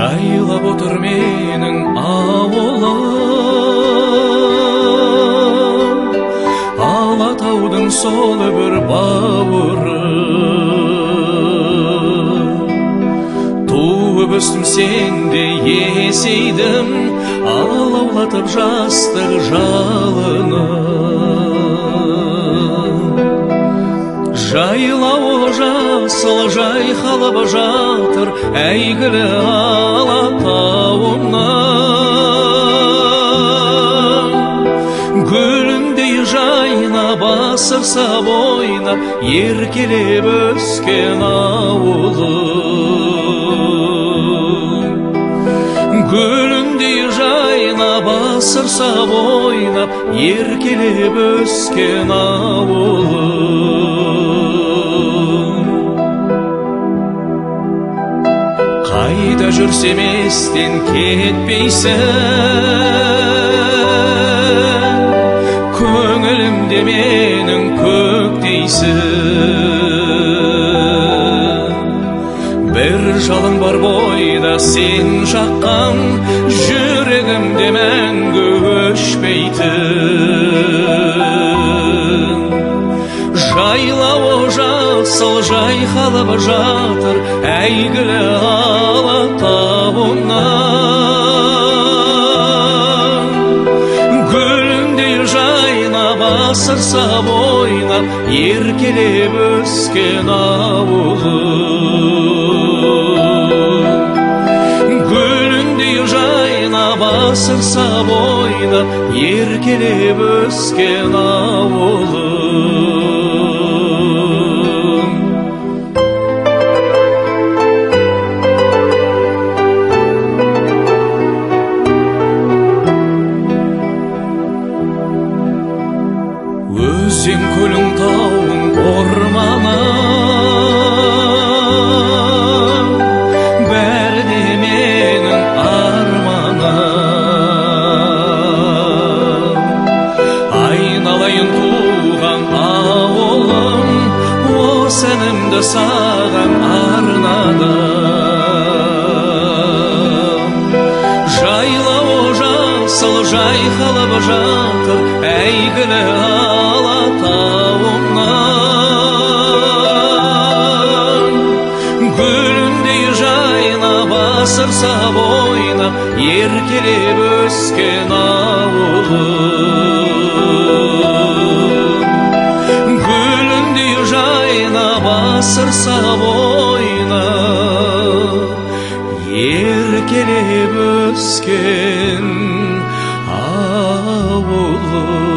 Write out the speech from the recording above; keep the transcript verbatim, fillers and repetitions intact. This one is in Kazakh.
жайлап отыр менің ауылым, Алатаудың сол бір бауыры. Туып өстім сенде есейдім, алаулатып жастық жалыны. Жайлауы жасыл жайқалып жатыр әйгілі Алатауымнан. Гүліндей жайнап асырса бойнап еркелеп өскен ауылым. Гүліндей жайнап асырса бойнап еркелеп өскен ауылым. Қайда жүрсем естен кетпейсің, көңілімде менің көктейсің. Бір жалын бар бойда сен жаққан, жүрегімде мәңгі өшпейтін. Жайлауы жасыл жайқалып жатыр әйгілі Алатауымнан. Гүліндей жайнап асырса бойнап еркелеп өскен ауылым. Гүліндей жайнап асырса бойнап еркелеп өскен ауылым. Өзен көлің тауың орманым, бәрі де менің арманым. Айналайын туған ауылым, осы әнімді саған арнадым. Жайлауы жасыл жайқалып жатыр әйгілі Алатауымнан. Гүліндей жайнап асырса бойнап еркелеп өскен ауылым. Гүліндей жайнап асырса бойнап еркелеп өскен ауылым.